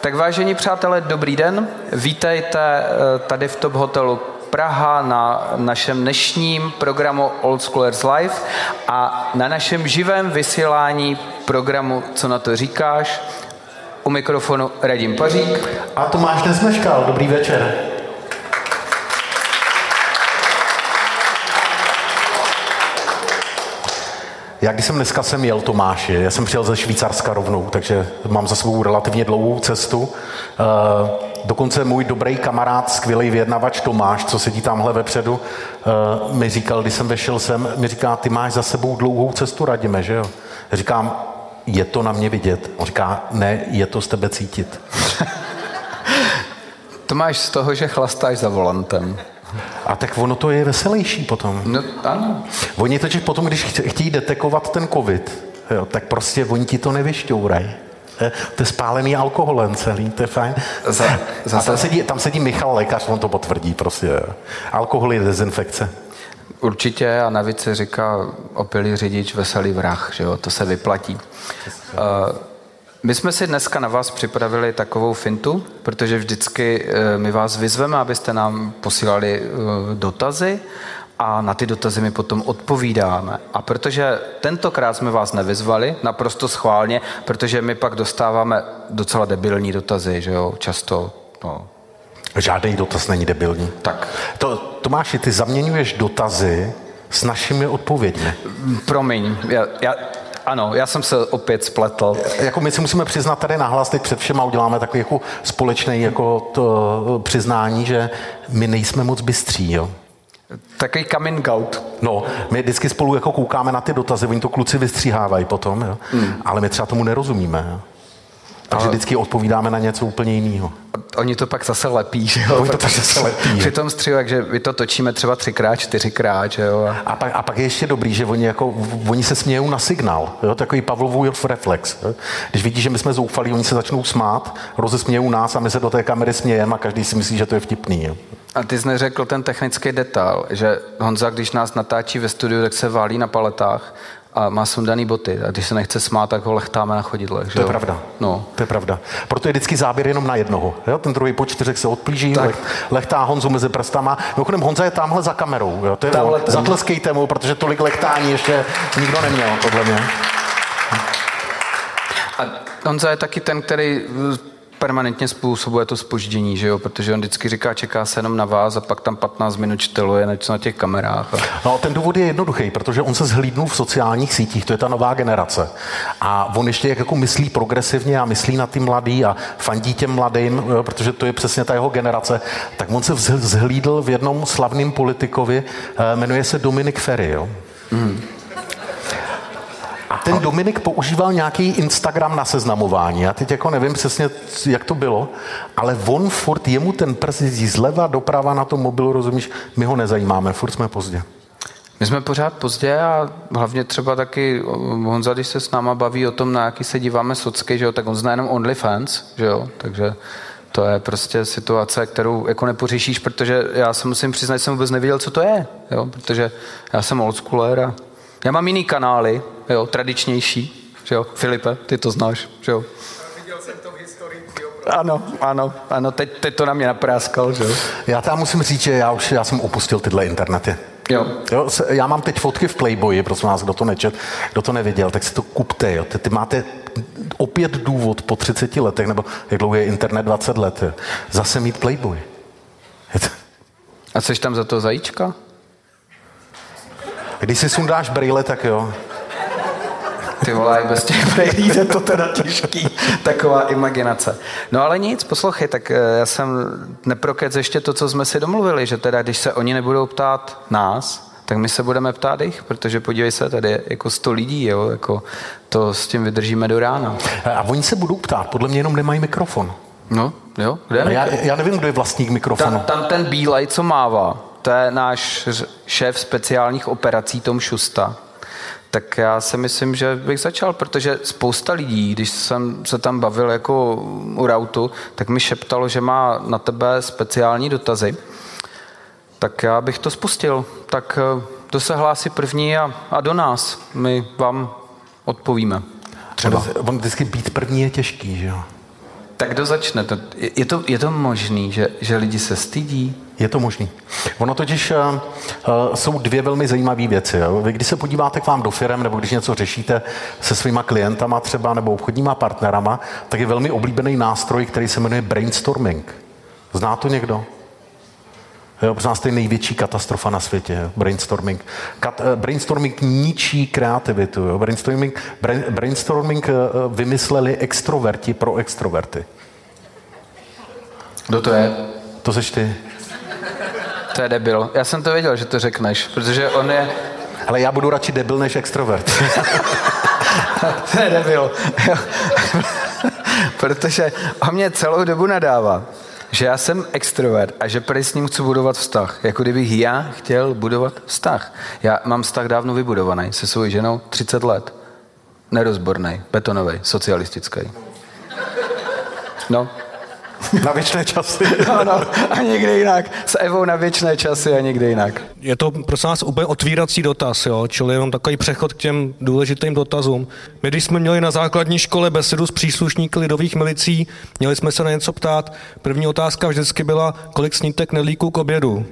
Tak vážení přátelé, dobrý den. Vítejte tady v Top Hotelu Praha na našem dnešním programu Old Schoolers Live a na našem živém vysílání programu Co na to říkáš? U mikrofonu Radim Pařík. A Tomáš Nezmeškal. Dobrý večer. Já když jsem dneska jel, Tomáši, já jsem přijel ze Švýcarska rovnou, takže mám za svou relativně dlouhou cestu. Dokonce můj dobrý kamarád, skvělý vyjednavač Tomáš, co sedí tamhle vepředu, mi říkal, když jsem vešel sem, mi říká, ty máš za sebou dlouhou cestu, Radime, že jo? Já říkám, je to na mě vidět? On říká, ne, je to z tebe cítit. To máš z toho, že chlastáš za volantem. A tak ono to je veselější potom. No, ano. Oni totiž potom, když chtějí detekovat ten covid, jo, tak prostě oni ti to nevyšťourají. To je spálený alkoholem celý, to je fajn. A tam sedí Michal, lékař, on to potvrdí prostě. Jo. Alkohol je dezinfekce. Určitě a navíc se říká opilý řidič, veselý vrah, že jo, to se vyplatí. My jsme si dneska na vás připravili takovou fintu, protože vždycky my vás vyzveme, abyste nám posílali dotazy a na ty dotazy my potom odpovídáme. A protože tentokrát jsme vás nevyzvali, naprosto schválně, protože my pak dostáváme docela debilní dotazy, že jo, často, no. Žádný dotaz není debilní. Tak. Tomáši, ty zaměňuješ dotazy s našimi odpověďmi. Promiň, ano, já jsem se opět spletl. Jako my si musíme přiznat tady nahlas, teď před všema uděláme takový jako společný jako to přiznání, že my nejsme moc bystří, jo. Takový coming out. No, my vždycky spolu jako koukáme na ty dotazy, oni to kluci vystříhávají potom, jo. Ale my třeba tomu nerozumíme, jo. Takže vždycky odpovídáme na něco úplně jiného. Oni to pak zase lepí, že jo? Oni to pak zase lepí. Při tom střihu, takže my to točíme třeba 3x, 4x, že jo? A pak je ještě dobrý, že oni se smějou na signál, jo? Takový Pavlovův reflex. Jo? Když vidí, že my jsme zoufalí, oni se začnou smát, rozesmějou nás a my se do té kamery smějeme a každý si myslí, že to je vtipný. Jo? A ty jsi neřekl ten technický detail, že Honza, když nás natáčí ve studiu, tak se válí na paletách a má sundaný boty. A když se nechce smát, tak ho lechtáme na chodidlech. To je pravda. No. To je pravda. Proto je vždycky záběr jenom na jednoho. Jo? Ten druhý po 4 se odplíží, lechtá Honzu mezi prstama. Mimochodem Honza je tamhle za kamerou. Jo? To je zatleskejte mu, protože tolik lechtání ještě nikdo neměl, podle mě. A Honza je taky ten, který permanentně způsobuje to zpoždění, že jo? Protože on vždycky říká, čeká se jenom na vás a pak tam 15 minut čteluje něco na těch kamerách. No, ten důvod je jednoduchý, protože on se zhlídnul v sociálních sítích, to je ta nová generace. A on ještě jako myslí progresivně a myslí na ty mladý a fandí těm mladým, jo, protože to je přesně ta jeho generace. Tak on se zhlídl v jednom slavným politikovi, jmenuje se Dominik Feri, jo. A ten Dominik používal nějaký Instagram na seznamování. Já teď jako nevím přesně, jak to bylo, ale on furt, jemu ten prst jezdí zleva doprava na tom mobilu, rozumíš, my ho nezajímáme, furt jsme pozdě. My jsme pořád pozdě a hlavně třeba taky Honza, když se s náma baví o tom, na jaký se díváme socky, že jo, tak on zná jenom OnlyFans, že jo, takže to je prostě situace, kterou jako nepořešíš, protože já se musím přiznat, že jsem vůbec nevěděl, co to je, jo, protože já jsem oldschooler a já mám jiný kanály, jo, tradičnější, že jo, Filipe, ty to znáš, že jo. Viděl jsem to v historii. Ano, teď to na mě napráskal, že jo. Já tam musím říct, že já jsem opustil tyhle internety. Jo, já mám teď fotky v Playboyi, prosím vás, kdo to nečet, kdo to neviděl, tak si to kupte, jo. Ty máte opět důvod po 30 letech, nebo jak dlouho je internet, 20 let, jo. Zase mít Playboy. A jsi tam za to zajíčka? Když si sundáš brýle, tak jo. Ty vole, bez těch brýlí je to teda těžký. Taková imaginace. No ale nic, poslouchej, tak já jsem neprokec ještě to, co jsme si domluvili, že teda, když se oni nebudou ptát nás, tak my se budeme ptát jich, protože podívej se, tady je jako 100 lidí, jo, jako to s tím vydržíme do rána. A oni se budou ptát, podle mě jenom nemají mikrofon. No, jo, kde? Já nevím, kdo je vlastník mikrofonu. Tam ten bílej, co mává, to je náš šéf speciálních operací Tom Šusta. Tak já si myslím, že bych začal, protože spousta lidí, když jsem se tam bavil jako u Rautu, tak mi šeptalo, že má na tebe speciální dotazy. Tak já bych to spustil. Tak kdo se hlásí první a do nás. My vám odpovíme. Třeba. On vždycky být první je těžký, že jo? Tak kdo začne? Je to možný, že lidi se stydí? Je to možný. Ono totiž jsou dvě velmi zajímavé věci. Jo? Vy, když se podíváte k vám do firem, nebo když něco řešíte se svýma klientama třeba, nebo obchodníma partnerama, tak je velmi oblíbený nástroj, který se jmenuje brainstorming. Zná to někdo? Jo, protože nás to je největší katastrofa na světě, jo? Brainstorming. Brainstorming ničí kreativitu. Jo? Brainstorming vymysleli extroverti pro extroverty. Kdo to je? To seš ty. To je debil. Já jsem to věděl, že to řekneš, protože on je... Ale já budu radši debil než extrovert. To je debil. Protože on mě celou dobu nadává, že já jsem extrovert a že prý s ním chci budovat vztah. Jako kdybych já chtěl budovat vztah. Já mám vztah dávno vybudovaný se svou ženou 30 let. Nerozborný, betonový, socialistický. No. Na věčné časy. No, a někde jinak. S Evou na věčné časy a někde jinak. Je to prosím vás úplně otvírací dotaz, jo? Čili jenom takový přechod k těm důležitým dotazům. My, když jsme měli na základní škole besedu s příslušníky lidových milicí, měli jsme se na něco ptát. První otázka vždycky byla, kolik sníte knedlíků k obědu?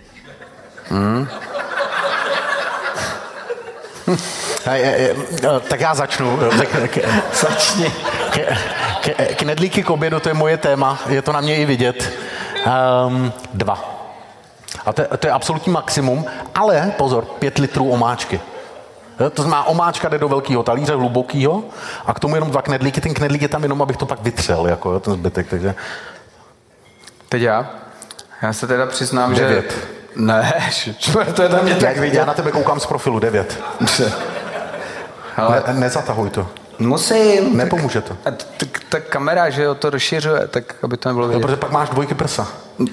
Tak já začnu. Začni. Knedlíky k obědu, to je moje téma, je to na mě i vidět. 2. A to je absolutní maximum, ale pozor, 5 litrů omáčky. To znamená, omáčka jde do velkého talíře, hlubokýho, a k tomu jenom 2 knedlíky. Ten knedlík je tam jenom, abych to pak vytřel, jako ten zbytek, takže... Teď já se teda přiznám, 9. Že... Ne, to je tam mě tak vidět. Já na tebe koukám z profilu, 9. Ale... Nezatahuj to. Musím. Nepomůže to. Tak kamera, že jo, to rozšiřuje, tak aby to nebylo vidět. No, protože pak máš 2 prsa.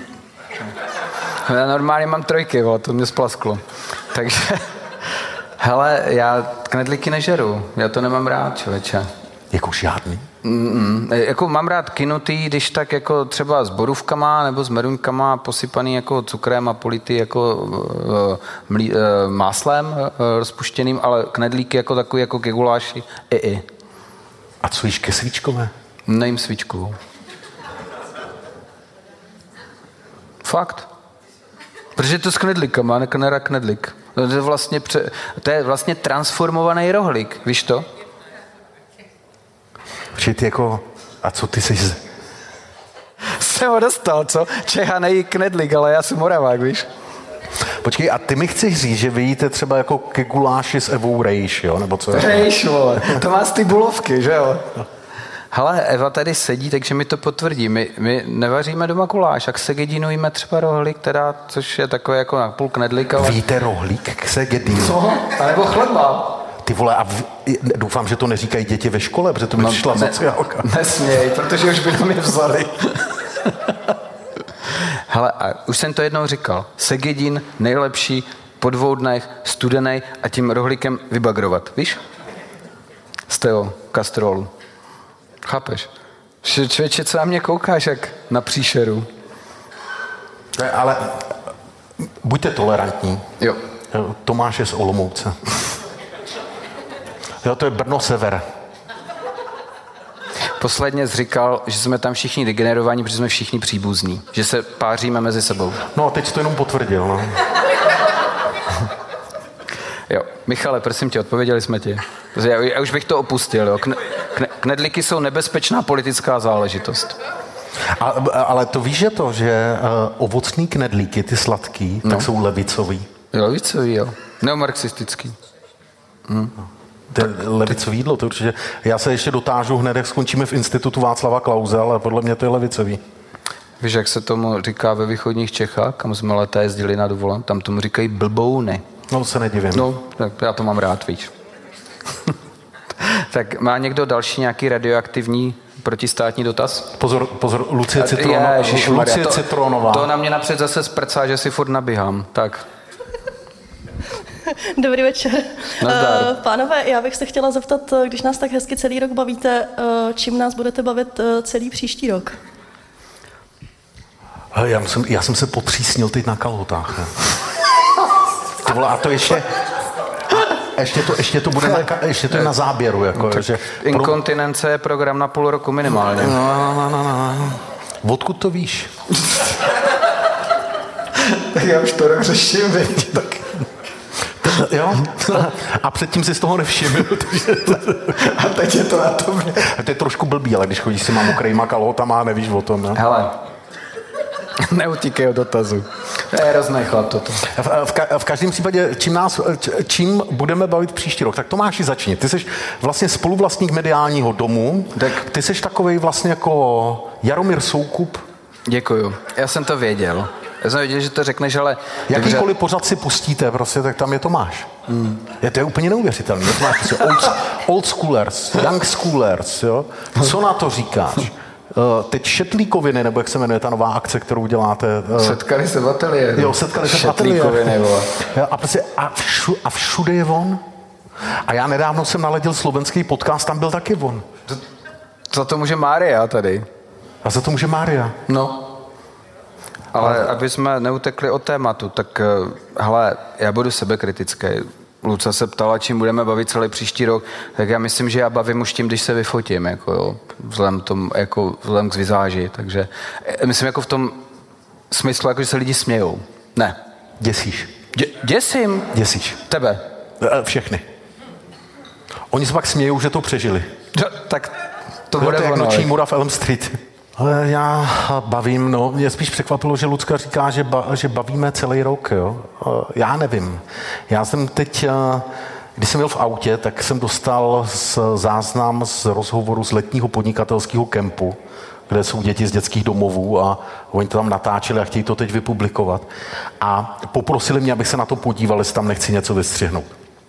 Já normálně mám 3, to mě splasklo. Takže, hele, já knedlíky nežeru, já to nemám rád, člověče. Jako žádný? Jako mám rád kynutý, když tak jako třeba s borůvkama nebo s meruňkama posypaný jako cukrem a politý jako máslem rozpuštěným, ale knedlíky jako takový jako ke guláši. A co jíš ke svíčkové? Nejím svíčkovou. Fakt. Protože to s knedlíkama, neknera knedlík. To je vlastně transformovaný rohlík, víš to? Protože ty jako, a co ty jsi... Jsem ho dostal, co? Čecha nejí knedlík, ale já jsem Moravák, víš? Počkej, a ty mi chceš říct, že vy jíte třeba jako ke guláši s Evou rejš, jo? Nebo co? Rejš, vole. To má z ty bulovky, že jo? Hele, Eva tady sedí, takže mi to potvrdí. My nevaříme doma guláš, a k segedínu jíme třeba rohlík, teda, což je takové jako na půl knedlík, ale... Víte rohlík k segedínu? Co? A nebo chleba. Ty vole, a doufám, že to neříkají děti ve škole, protože to by přišla sociálka. Nesměj, protože už by nám je vzali. Hele, a už jsem to jednou říkal. Segedín nejlepší po 2 dnech, studenej a tím rohlíkem vybagrovat. Víš? Z toho kastrolu. Chápeš? Člověče, co na mě koukáš, jak na příšeru? Ale buďte tolerantní. Jo. Tomáš je z Olomouce. Jo, to je Brno sever. Posledně jsi říkal, že jsme tam všichni degenerovaní, protože jsme všichni příbuzní. Že se páříme mezi sebou. No a teď jsi to jenom potvrdil, no. Jo. Michale, prosím tě, odpověděli jsme ti. Já už bych to opustil, jo. Knedlíky jsou nebezpečná politická záležitost. Ale to víš, že ovocný knedlíky, ty sladký, tak jsou levicový. Levicový, jo. Neomarxistický. To je levicový jídlo, to určitě. Já se ještě dotážu hned, jak skončíme v institutu Václava Klause, ale podle mě to je levicový. Víš, jak se tomu říká ve východních Čechách, kam jsme leté jezdili na dovolenou, tam tomu říkají blbouny. No, se nedivím. No, tak já to mám rád, víš. Tak má někdo další nějaký radioaktivní protistátní dotaz? Pozor, Lucie Citronová. To na mě napřed zase sprcá, že si furt nabíhám. Tak. Dobrý večer. Nazdar. Pánové, já bych se chtěla zeptat, když nás tak hezky celý rok bavíte, čím nás budete bavit celý příští rok? Já jsem se potřísnil teď na kalhotách. To vole, a to ještě... ještě to je na záběru. Jako, no, že inkontinence je program na půl roku minimálně. No. Odkud to víš? Tak já už to řeším, tak... Jo? A předtím si z toho nevšiml. A teď je to na tobě. To je trošku blbý, ale když chodíš s těma mokrýma kalhotama a nevíš o tom. Ne? Hele, neutíkej od dotazu. To je hrozný chlap toto. V každém případě, čím budeme bavit příští rok, tak Tomáši začni. Ty jsi vlastně spoluvlastník mediálního domu. Ty jsi takovej vlastně jako Jaromír Soukup. Děkuju. Já jsem to věděl. Já jsem věděl, že to řekneš, ale... Jakýkoliv pořad si pustíte, prostě, tak tam je Tomáš. To je úplně neuvěřitelný. Je Tomáš prostě old schoolers, young schoolers, jo? Co na to říkáš? Teď Šetlíkoviny, nebo jak se jmenuje ta nová akce, kterou děláte? Setkali se v ateliéru. Jo, setkali se v ateliéru. A všude je on. A já nedávno jsem naladil slovenský podcast, tam byl taky on. Za to může Mária tady. A za to může Mária. No. Ale aby jsme neutekli od tématu, tak hele, já budu sebekritický. Luca se ptala, čím budeme bavit celý příští rok, tak já myslím, že já bavím už tím, když se vyfotím, jako jo, vzhledem k vizáži, takže myslím jako v tom smyslu, jako že se lidi smějou. Ne. Děsíš. Děsím? Děsíš. Tebe? Všechny. Oni se pak smějou, že to přežili. Tak to bude jak ono. Noční můra v Elm Street. Ale já bavím, no, mě spíš překvapilo, že Lucka říká, že bavíme celý rok, jo. Já nevím. Já jsem teď, když jsem byl v autě, tak jsem dostal záznam z rozhovoru z letního podnikatelského kempu, kde jsou děti z dětských domovů a oni to tam natáčeli a chtějí to teď vypublikovat. A poprosili mě, abych se na to podíval, jestli tam nechci něco vystřihnout.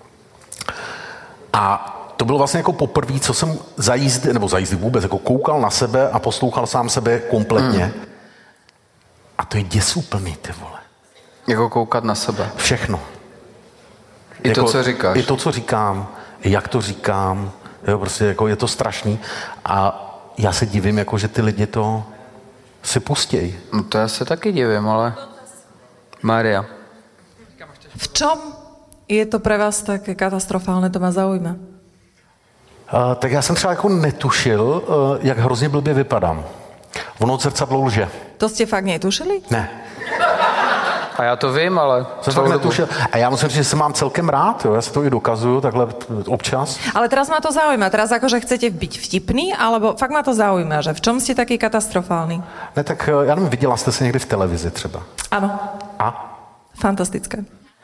A to bylo vlastně jako poprvé, co jsem za jízdy vůbec, jako koukal na sebe a poslouchal sám sebe kompletně. A to je děsuplný, ty vole. Jako koukat na sebe. Všechno. I to, co říkáš. I to, co říkám, i jak to říkám, jo, prostě jako je to strašný. A já se divím, jako, že ty lidi to si pustějí. No to já se taky divím, ale... Mária. V čom je to pre vás také katastrofálne, to ma zaujíma? Tak já jsem třeba jako netušil, jak hrozně blbě vypadám. Ono od zrcadlo lže. To jste fakt netušili? Ne. A já to vím, ale... Jsem fakt netušil. A já musím říct, že se mám celkem rád, jo? Já se to i dokazuju takhle občas. Ale teraz ma to zaujíma. Teraz akože chcete byť vtipný, alebo fakt ma to zaujíma, že v čom ste taký katastrofálny? Ne, tak já nevím, viděla jste se někdy v televizi třeba? Ano. A? Fantastické.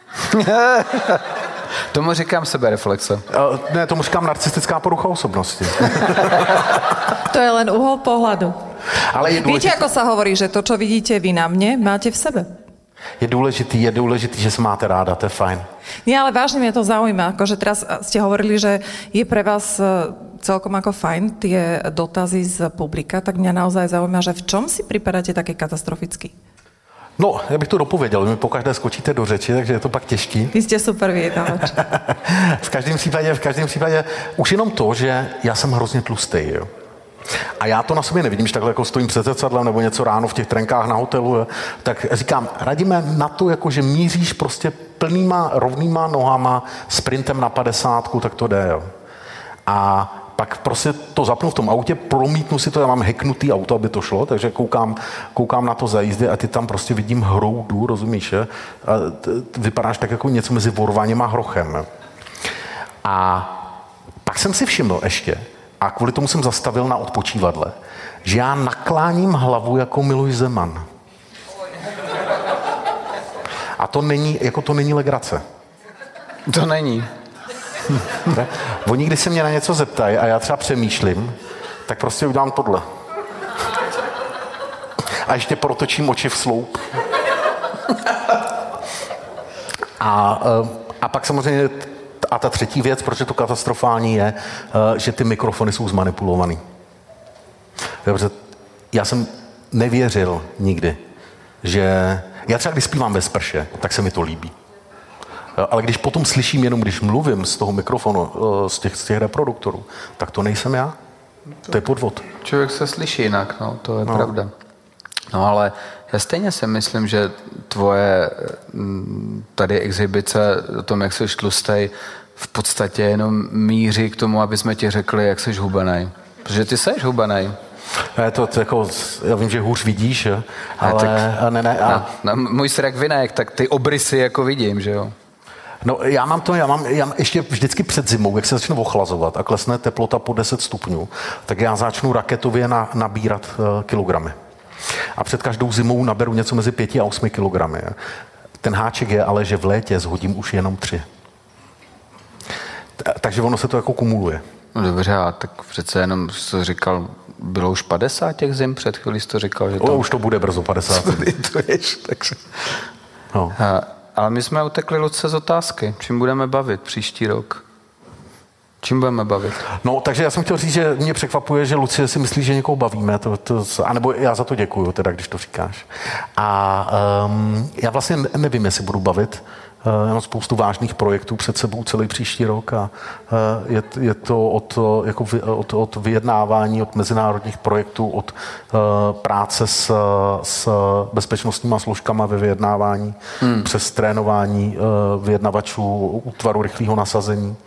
Tomu říkám sebereflexe. Ne, tomu říkám narcistická porucha osobnosti. To je len uhol pohľadu. Ale je Víte, ako sa hovorí, že to, čo vidíte vy na mne, máte v sebe. Je důležitý, že se máte ráda, to je fajn. Nie, ale vážne mňa to zaujíma. Akože teraz ste hovorili, že je pre vás celkom ako fajn tie dotazy z publika, tak mňa naozaj zaujíma, že v čom si pripadáte také katastroficky? No, já bych to dopověděl, vy mi pokaždé skočíte do řeči, takže je to pak těžký. Vy jste super vyjednavač. v každém případě už jenom to, že já jsem hrozně tlustý, jo. A já to na sobě nevidím, že takhle jako stojím před zrcadlem nebo něco ráno v těch trenkách na hotelu, jo. Tak říkám, radíme na to, jako že míříš prostě plnýma, rovnýma nohama, sprintem na 50, tak to jde, jo. A pak prostě to zapnu v tom autě, promítnu si to, já mám hacknutý auto, aby to šlo, takže koukám na to za jízdy a ty tam prostě vidím hroudu, rozumíš, je? A vypadáš tak jako něco mezi vorvaním a hrochem. Je? A pak jsem si všiml ještě, a kvůli tomu jsem zastavil na odpočívadle, že já nakláním hlavu jako Miloš Zeman. A to není legrace. To není. Oni, když se mě na něco zeptají a já třeba přemýšlím, tak prostě udělám tohle. A ještě protočím oči v sloup. A pak samozřejmě, a ta třetí věc, proč je to katastrofální, je, že ty mikrofony jsou zmanipulovaný. Dobře, já jsem nevěřil nikdy, že... Já třeba, když zpívám ve sprše, tak se mi to líbí. Ale když potom slyším jenom, když mluvím z toho mikrofonu, z těch reproduktorů, tak to nejsem já. To je podvod. Člověk se slyší jinak, no, to je pravda. No ale já stejně si myslím, že tvoje tady exhibice o tom, jak jsi tlustej, v podstatě jenom míří k tomu, aby jsme ti řekli, jak jsi hubenej. Protože ty seš hubenej. To jako, já vím, že hůř vidíš, ale můj srek vinek, tak ty obrysy jako vidím, že jo. No já mám ještě vždycky před zimou, jak se začne ochlazovat a klesne teplota po 10 stupňů, tak já začnu raketově nabírat kilogramy. A před každou zimou naberu něco mezi 5 a 8 kilogramy. Ten háček je ale, že v létě shodím už jenom 3. Takže ono se to jako kumuluje. No dobře, a tak přece jenom jsi říkal, bylo už 50 těch zim, před chvílí jsi to říkal, že to... Už to bude brzo 50. Takže... No. Ale my jsme utekli, Luce, z otázky. Čím budeme bavit příští rok? Čím budeme bavit? No, takže já jsem chtěl říct, že mě překvapuje, že Lucie si myslí, že někoho bavíme. Anebo já za to děkuju, teda, když to říkáš. A já vlastně nevím, jestli budu bavit. Já mám spoustu vážných projektů před sebou celý příští rok a je to od vyjednávání, od mezinárodních projektů, od práce s bezpečnostníma složkama ve vyjednávání, přes trénování vyjednavačů útvaru rychlého nasazení.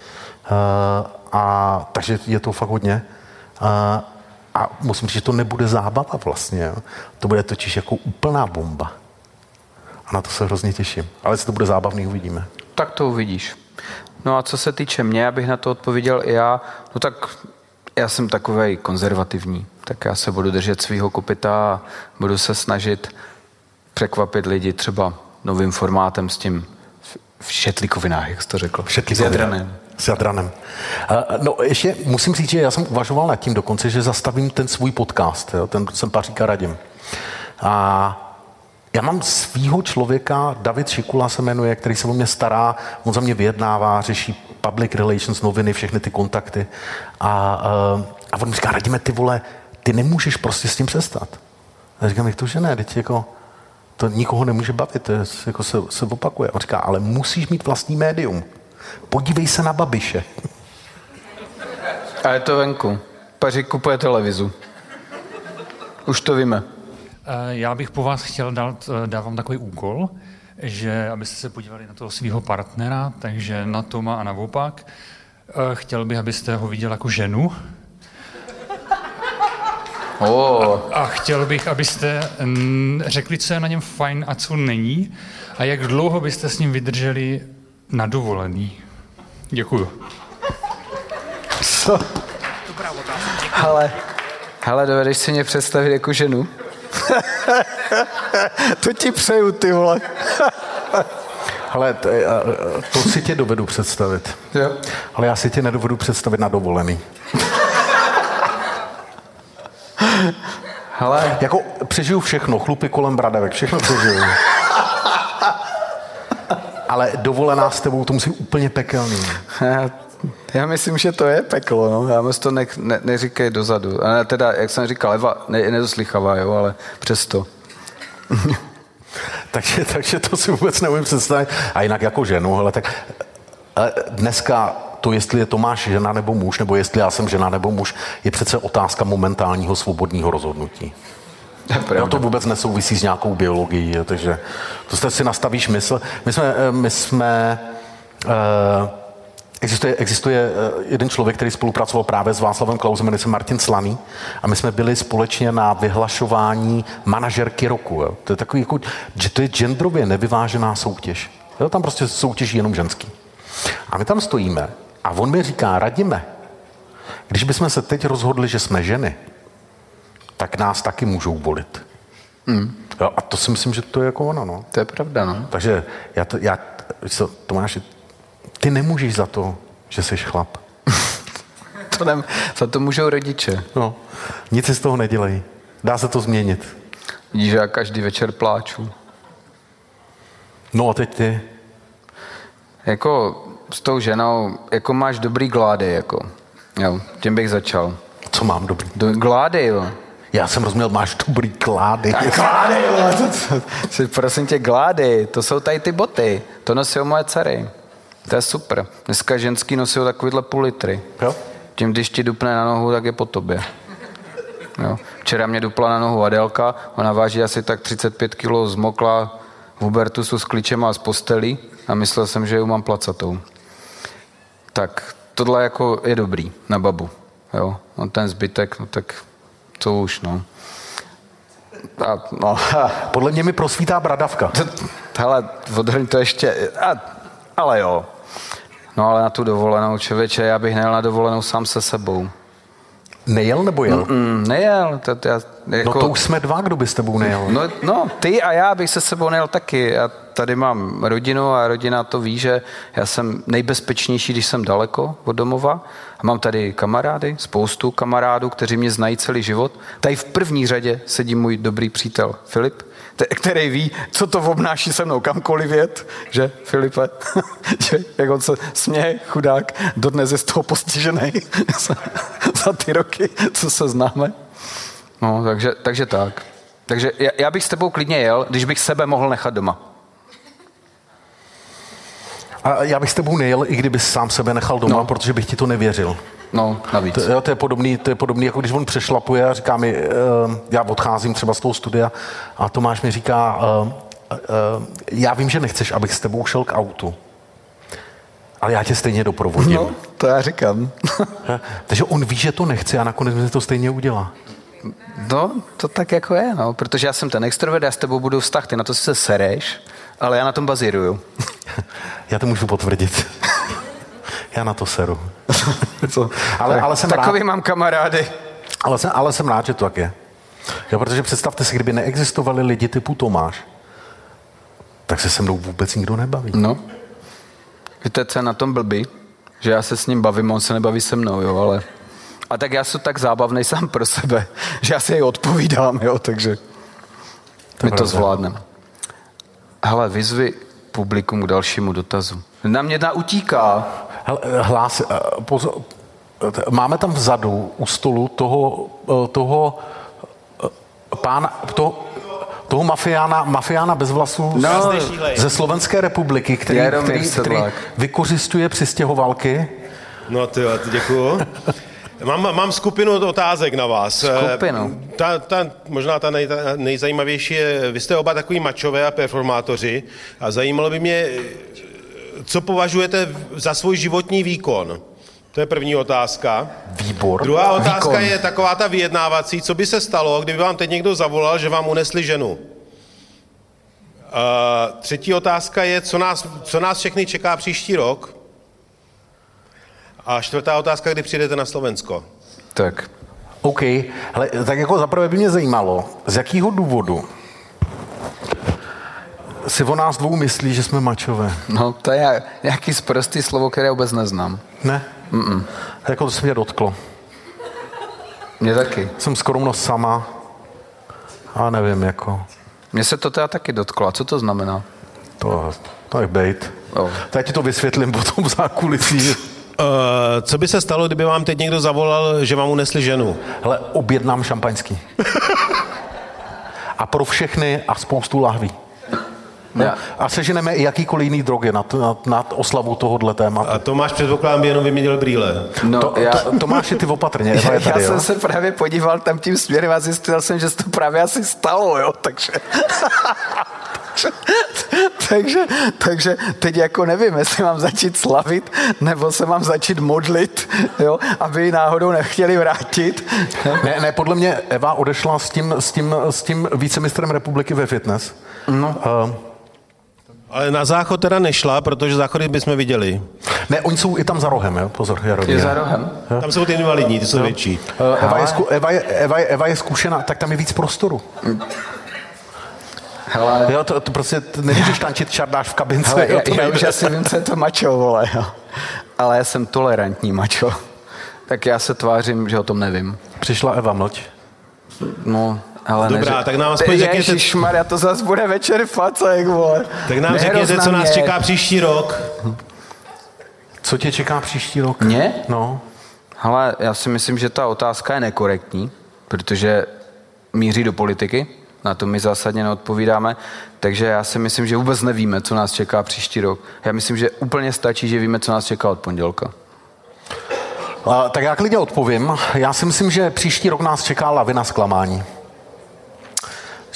Takže je to fakt hodně. A musím říct, že to nebude zábava vlastně. Jo. To bude totiž jako úplná bomba. A na to se hrozně těším. Ale jestli to bude zábavný, uvidíme. Tak to uvidíš. No a co se týče mě, abych na to odpověděl i já, no tak já jsem takovej konzervativní. Tak já se budu držet svýho kopyta a budu se snažit překvapit lidi třeba novým formátem s tím v šetlíkovinách, jak jsi to řekl. S Jadranem. No ještě musím říct, že já jsem uvažoval nad tím dokonce, že zastavím ten svůj podcast, jo, ten jsem Paříka radím. A já mám svýho člověka, David Šikula se jmenuje, který se o mě stará, on za mě vyjednává, řeší public relations, noviny, všechny ty kontakty. A on mi říká, Radime, ty vole, ty nemůžeš prostě s tím přestat. A já říkám, jak to, že ne, teď jako, to nikoho nemůže bavit, to je, jako se opakuje. A on říká, ale musíš mít vlastní médium. Podívej se na Babiše. A je to venku. Pařík kupuje televizu. Už to víme. Já bych po vás chtěl dát vám takový úkol, že abyste se podívali na toho svého partnera, takže na Toma a naopak. Chtěl bych, abyste ho viděl jako ženu. A chtěl bych, abyste řekli, co je na něm fajn a co není a jak dlouho byste s ním vydrželi na dovolený. Děkuju. Co? Hele, dovedeš si mě představit jako ženu? To ti přeju, ty vole. Hele, to si tě dovedu představit. Jo. Ale já si tě nedovedu představit na dovolený. Hele. Jako přežiju všechno, chlupy kolem bradavek, všechno přežiju. Ale dovolená s tebou, to musí úplně pekelný. Já myslím, že to je peklo, no. Já moc to neříkej dozadu. A teda, jak jsem říkal, Eva nedoslychavá, jo, ale přesto. takže to si vůbec neumím představit. A jinak jako ženu, ale tak dneska to, jestli je Tomáš žena nebo muž, nebo jestli já jsem žena nebo muž, je přece otázka momentálního svobodného rozhodnutí. No to vůbec nesouvisí s nějakou biologií, takže to si nastavíš mysl. Existuje jeden člověk, který spolupracoval právě s Václavem Klausem, jmenuje se Martin Slaný, a my jsme byli společně na vyhlašování manažerky roku. Jo. To je takový, jako, že to je genderově nevyvážená soutěž. Jo, tam prostě soutěží jenom ženský. A my tam stojíme a on mi říká, Radime, když bychom se teď rozhodli, že jsme ženy, tak nás taky můžou volit. Jo, a to si myslím, že to je jako ono. No. To je pravda, no. Takže Tomáši, ty nemůžeš za to, že jsi chlap. Za to můžou rodiče. No, nic si z toho nedělej. Dá se to změnit. Vidíš, že já každý večer pláču. No a teď ty? Jako s tou ženou, jako máš dobrý glády, jako. Jo, tím bych začal. Co mám dobrý? Glády, jo. Já jsem rozuměl, máš dobrý klády. Klády, jo. Prosím tě, glády, to jsou tady ty boty. To nosí moje dcery. To je super. Dneska ženský nosí takovýhle půl litry. Jo? Tím, když ti dupne na nohu, tak je po tobě. Jo. Včera mě dupla na nohu Adélka, ona váží asi tak 35 kg, zmokla v Hubertusu s klíčema z postelí a myslel jsem, že ji mám placatou. tak tohle jako je dobrý na babu. Jo? No ten zbytek, no tak to už, no. Podle mě mi prosvítá bradavka. Hele, odhrň to ještě, ale jo. No ale na tu dovolenou, člověče, já bych nejel na dovolenou sám se sebou. Nejel nebo jel? Nejel. No to už jsme dva, kdo by s tebou nejel. No, ty a já bych se sebou nejel taky. Já tady mám rodinu a rodina to ví, že já jsem nejbezpečnější, když jsem daleko od domova. A mám tady kamarády, spoustu kamarádů, kteří mě znají celý život. Tady v první řadě sedí můj dobrý přítel Filip, který ví, co to obnáší se mnou kamkoliv jet, že Filipe, jak on se směje, chudák, dodnes je z toho postižený za ty roky, co se známe. No, takže tak. Takže já bych s tebou klidně jel, když bych sebe mohl nechat doma. A já bych s tebou nejel, i kdyby sám sebe nechal doma, protože bych ti to nevěřil. No, navíc. To je podobný, jako když on přešlapuje a říká mi, já odcházím třeba z toho studia a Tomáš mi říká, já vím, že nechceš, abych s tebou šel k autu, ale já tě stejně doprovodím. No, to já říkám. Takže on ví, že to nechce a nakonec mi to stejně udělá. No, to tak jako je, no, protože já jsem ten extrovert, já s tebou budu vztah, ty na to si se sereš, ale já na tom bazíruju. Já to můžu potvrdit. Já na to seru. ale jsem takový rád. Mám kamarády. Ale jsem rád, že to tak je. Jo, protože představte si, kdyby neexistovali lidi typu Tomáš, tak se mnou vůbec nikdo nebaví. No. Víte, co je na tom blbý? Že já se s ním bavím, on se nebaví se mnou, jo, ale... A tak já jsem tak zábavnej sám pro sebe, že já si jej odpovídám, jo, takže my to zvládneme. Hele, vyzvi publikum k dalšímu dotazu. Na mě utíká. Máme tam vzadu u stolu toho mafiána bez vlasů ze Slovenské republiky, který vykořisťuje přistěhovalky. No ty děkuju. Mám skupinu otázek na vás. Skupinu? Možná ta nejzajímavější je, vy jste oba takový mačové a performátoři a zajímalo by mě, co považujete za svůj životní výkon. To je první otázka. Výbor. Druhá otázka je taková ta vyjednávací. Co by se stalo, kdyby vám teď někdo zavolal, že vám unesli ženu? Třetí otázka je, co nás všechny čeká příští rok? A čtvrtá otázka, kdy přijdete na Slovensko? Tak. OK. Hele, tak jako zaprvé by mě zajímalo, z jakého důvodu si o nás dvou myslí, že jsme mačové? No, to je nějaký sprostý slovo, které vůbec neznám. Ne? Jako to se mě dotklo. Mě taky. Jsem skromnost sama a nevím, jako... Mně se to teda taky dotklo. A co to znamená? To je bejt. Tak ti to vysvětlím potom v zákulisí. Co by se stalo, kdyby vám teď někdo zavolal, že vám unesli ženu? Hele, objednám šampaňský. A pro všechny a spoustu lahví. No. A seženeme i jakýkoliv jiný drogy na oslavu tohohle tématu. A Tomáš předpokládám by jenom vyměnil brýle. No, Tomáši, ty opatrně. Já jsem se právě podíval tam tím směrem a zjistil jsem, že se to právě asi stalo, jo, takže teď jako nevím, jestli mám začít slavit, nebo se mám začít modlit, jo, aby ji náhodou nechtěli vrátit. Ne, podle mě Eva odešla s tím vicemistrem republiky ve fitness. No. Ale na záchod teda nešla, protože záchody bychom viděli. Ne, oni jsou i tam za rohem, jo? Pozor, je za rohem? Jo? Tam jsou ty invalidní, ty jsou větší. Eva je zkušená, tak tam je víc prostoru. Hele. Jo, to prostě nemůžeš tančit čardáš v kabince. Hele, jo, já už asi vím, co je to mačo, vole, jo. Ale já jsem tolerantní mačo. Tak já se tvářím, že o tom nevím. Přišla Eva, mlč. No, ale dobrá, tak nám aspoň řekněte... Ježišmarja, to zase bude večer facek, vole. Tak nám řekněte, co nás čeká příští rok. Co tě čeká příští rok? Mě? No. Hele, já si myslím, že ta otázka je nekorektní, protože míří do politiky, na to my zásadně neodpovídáme, takže já si myslím, že vůbec nevíme, co nás čeká příští rok. Já myslím, že úplně stačí, že víme, co nás čeká od pondělka. Tak já klidně odpovím. Já si myslím, že příští rok nás čeká lavina zklamání.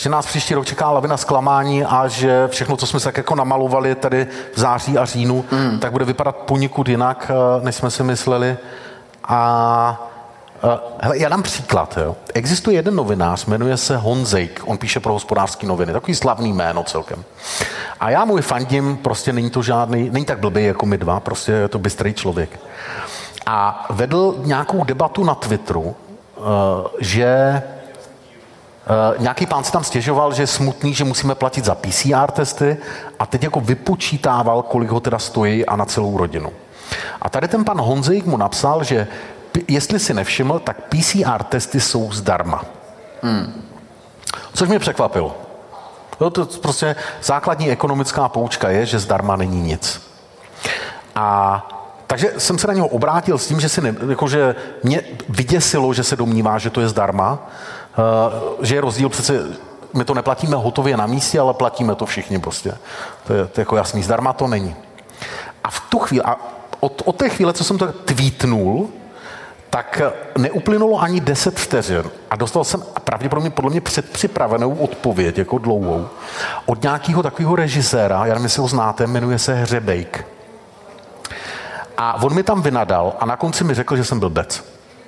že nás příští rok čeká lavina zklamání a že všechno, co jsme se tak jako namalovali tady v září a říjnu, tak bude vypadat poněkud jinak, než jsme si mysleli. A hele, já dám příklad. Jo. Existuje jeden novinář, jmenuje se Honzejk, on píše pro Hospodářské noviny, takový slavný jméno celkem. A já mu fandím, prostě není to žádný, není tak blbý jako my dva, prostě je to bystrý člověk. A vedl nějakou debatu na Twitteru, že nějaký pán se tam stěžoval, že je smutný, že musíme platit za PCR testy a teď jako vypočítával, kolik ho teda stojí a na celou rodinu. A tady ten pan Honzejk mu napsal, že jestli si nevšiml, tak PCR testy jsou zdarma. Což mě překvapilo. To prostě základní ekonomická poučka je, že zdarma není nic. A takže jsem se na něho obrátil s tím, že že mě vyděsilo, že se domnívá, že to je zdarma, že je rozdíl přece, my to neplatíme hotově na místě, ale platíme to všichni prostě. To je jako jasný, zdarma to není. A v tu chvíli, a od té chvíle, co jsem to tweetnul, tak neuplynulo ani 10 vteřin a dostal jsem pravděpodobně podle mě předpřipravenou odpověď, jako dlouhou, od nějakého takového režiséra, já nevím, jestli ho znáte, jmenuje se Hřebejk. A on mi tam vynadal a na konci mi řekl, že jsem blbec.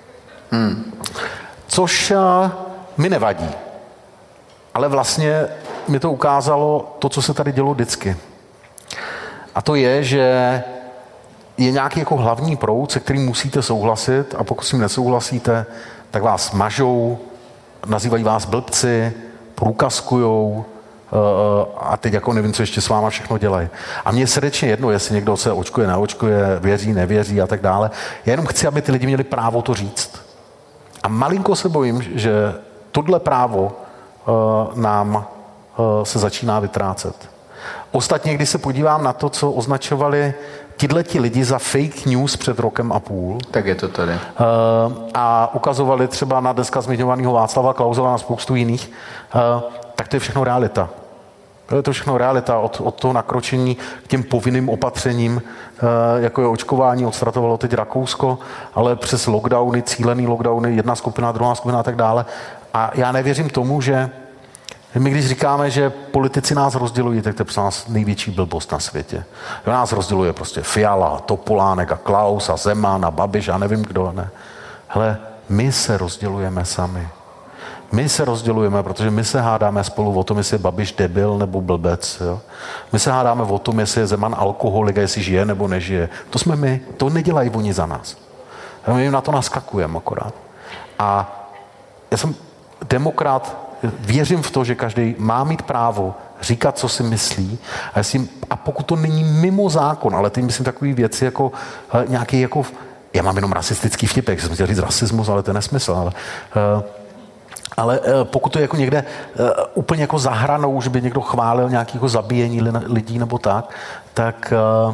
Což mi nevadí. Ale vlastně mi to ukázalo to, co se tady dělo vždycky. A to je, že je nějaký jako hlavní proud, se kterým musíte souhlasit a pokud s tím nesouhlasíte, tak vás mažou, nazývají vás blbci, průkazkujou a teď jako nevím, co ještě s váma všechno dělají. A mně je srdečně jedno, jestli někdo se očkuje, neočkuje, věří, nevěří a tak dále. Já jenom chci, aby ty lidi měli právo to říct. A malinko se bojím, že tohle právo nám se začíná vytrácet. Ostatně, když se podívám na to, co označovali tihleti lidi za fake news před rokem a půl. Tak je to tady. A ukazovali třeba na dneska zmiňovaného Václava Klausova a spoustu jiných, tak to je všechno realita. To je to všechno realita od toho nakročení k těm povinným opatřením, jako je očkování, odstartovalo teď Rakousko, ale přes lockdowny, cílený lockdowny, jedna skupina, druhá skupina a tak dále. A já nevěřím tomu, že my když říkáme, že politici nás rozdělují, tak to je nás největší blbost na světě. Nás rozděluje prostě Fiala, Topolánek a Klaus a Zeman a Babiš a nevím kdo, ne. Hele, my se rozdělujeme sami. My se rozdělujeme, protože my se hádáme spolu o tom, jestli je Babiš debil nebo blbec. Jo? My se hádáme o tom, jestli je Zeman alkoholik, jestli žije nebo nežije. To jsme my, to nedělají oni za nás. My jim na to naskakujeme akorát. A já jsem demokrat, věřím v to, že každý má mít právo říkat, co si myslí. A pokud to není mimo zákon, ale tím myslím takový věci jako nějaký jako, já mám jenom rasistický vtipek, jsem chtěl říct rasismus, ale to je nesmysl, ale pokud to je jako někde úplně jako za hranou, že by někdo chválil nějakého zabíjení lidí nebo tak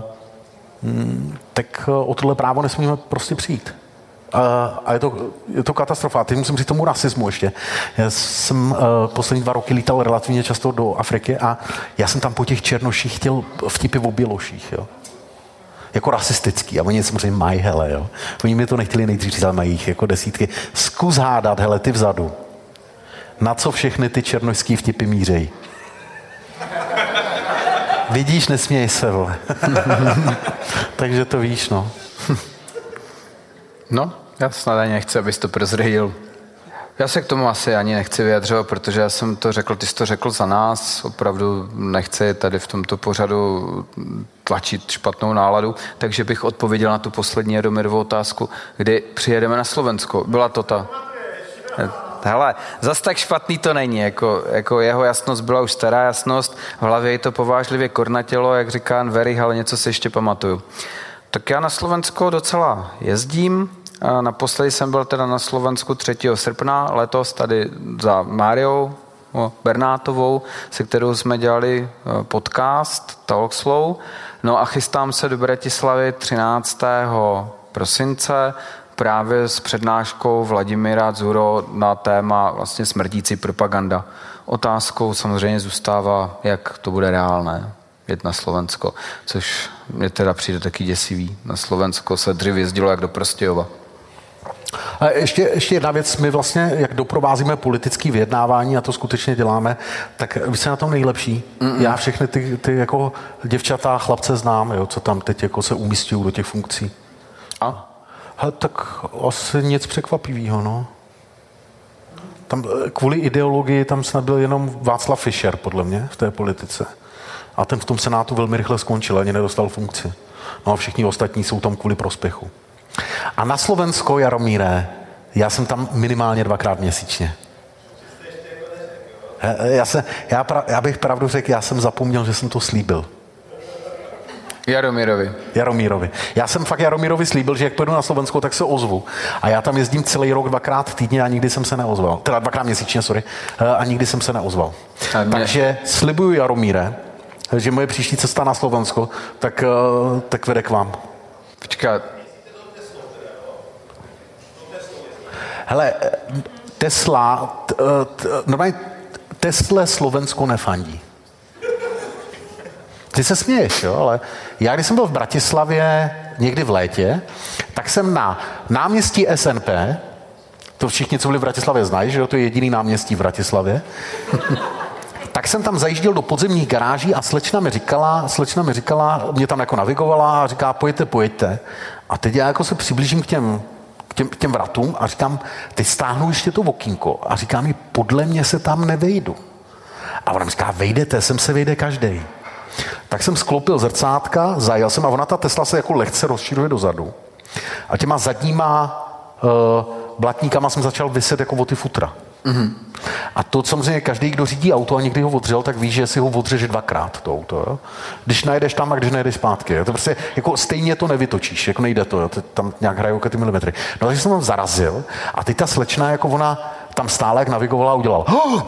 o tohle právo nesmíme prostě přijít. A je to katastrofa. Teď musím říct tomu rasismu ještě. Já jsem poslední 2 roky lítal relativně často do Afriky a já jsem tam po těch černoších chtěl vtipy o běloších. Jo. Jako rasistický. A oni samozřejmě mají, hele. Jo. Oni mi to nechtěli nejdřív říct, ale mají jich jako desítky. Zkus hádat, hele, ty vzadu. Na co všechny ty černošský vtipy mířejí? Vidíš, nesměj se, vole. Takže to víš, no. No, já snad ani nechci, abys to prozradil. Já se k tomu asi ani nechci vyjadřovat, protože já jsem to řekl, ty jsi to řekl za nás, opravdu nechci tady v tomto pořadu tlačit špatnou náladu, takže bych odpověděl na tu poslední Jadomirovu otázku, kdy přijedeme na Slovensko. Byla to ta... Hele, zas tak špatný to není, jako jeho jasnost byla už stará jasnost, v hlavě je to povážlivě kornatělo, jak říká Jan Werich, ale něco si ještě pamatuju. Tak já na Slovensko docela jezdím, naposledy jsem byl teda na Slovensku 3. srpna letos tady za Máriou Bernátovou, se kterou jsme dělali podcast Talkslow, no a chystám se do Bratislavy 13. prosince, právě s přednáškou Vladimíra Dzuro na téma vlastně smrtící propaganda. Otázkou samozřejmě zůstává, jak to bude reálné jet na Slovensko, což mě teda přijde taky děsivý. Na Slovensko se dřív jezdilo jak do Prostějova. A ještě jedna věc, my vlastně, jak doprovázíme politické vyjednávání, a to skutečně děláme, tak vy jste na tom nejlepší. Já všechny ty jako děvčata, chlapce znám, jo, co tam teď jako se umísťují do těch funkcí. A? Tak asi nic překvapivého, no. Tam kvůli ideologii tam snad byl jenom Václav Fischer, podle mě, v té politice. A ten v tom Senátu velmi rychle skončil, ani nedostal funkci. No a všichni ostatní jsou tam kvůli prospěchu. A na Slovensko, Jaromíre, já jsem tam minimálně 2krát měsíčně. Já bych pravdu řekl, já jsem zapomněl, že jsem to slíbil. Jaromírovi. Já jsem fakt Jaromírovi slíbil, že jak pojedu na Slovensko, tak se ozvu. A já tam jezdím celý rok 2krát týdně a nikdy jsem se neozval. Teda 2krát měsíčně, sorry. A nikdy jsem se neozval. Takže slibuju Jaromíre, že moje příští cesta na Slovensko, tak vede k vám. Počkat. Hele, normálně Tesla Slovensko nefandí. Ty se směješ, jo, ale já, když jsem byl v Bratislavě někdy v létě, tak jsem na náměstí SNP, to všichni, co byli v Bratislavě, znají, že jo, to je jediný náměstí v Bratislavě, tak jsem tam zajížděl do podzemních garáží a slečna mi říkala, mě tam jako navigovala a říká, pojďte. A teď já jako se přiblížím k těm vratům a říkám, teď stáhnu ještě to okýnko a říká mi, podle mě se tam nevejdu. A ona mi říká, vejdete, sem se vejde každej. Tak jsem sklopil zrcátka, zajel jsem a ona ta Tesla se jako lehce rozšířuje dozadu. A těma zadníma blatníkama jsem začal viset jako o ty futra. Mm-hmm. A to samozřejmě každý, kdo řídí auto a někdy ho odřel, tak ví, že si ho odřeže 2krát to auto. Jo? Když najedeš tam a když najedeš zpátky. Jo? To prostě jako stejně to nevytočíš, jako nejde to. Jo? Tam nějak hrajou ty milimetry. No takže jsem tam zarazil a teď ta slečna, jako ona tam stále jak navigovala a udělala.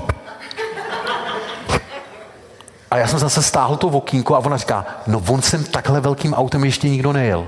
A já jsem zase stáhl to okýnko a ona říká, no on sem takhle velkým autem ještě nikdo nejel.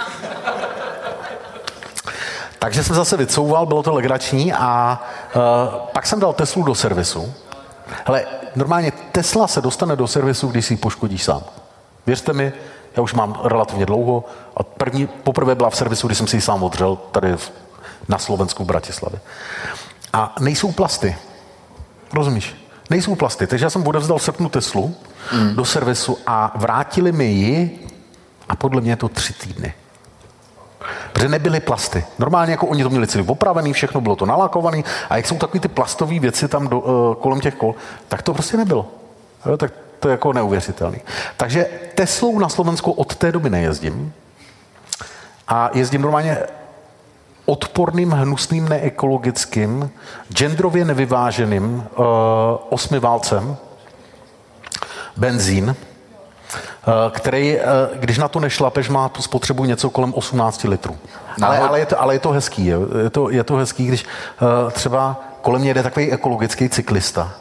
Takže jsem zase vycouval, bylo to legrační a pak jsem dal Teslu do servisu. Hele, normálně Tesla se dostane do servisu, když si ji poškodíš sám. Věřte mi, já už mám relativně dlouho a poprvé byla v servisu, když jsem si ji sám odřel tady na Slovensku v Bratislavě. A nejsou plasty. Rozumíš? Nejsou plasty. Takže já jsem odevzdal v srpnu Teslu do servisu a vrátili mi ji a podle mě je to 3 týdny. Protože nebyly plasty. Normálně jako oni to měli celý opravený, všechno bylo to nalakovaný a jak jsou takový ty plastové věci tam kolem těch kol, tak to prostě nebylo. Jo, tak to je jako neuvěřitelný. Takže Teslou na Slovensku od té doby nejezdím a jezdím normálně odporným, hnusným, neekologickým, genderově nevyváženým 8válcem benzín, který, když na to nešlapeš, má tu spotřebu něco kolem 18 litrů. Ale je to hezký. Je to hezký, když třeba kolem mě jde takový ekologický cyklista.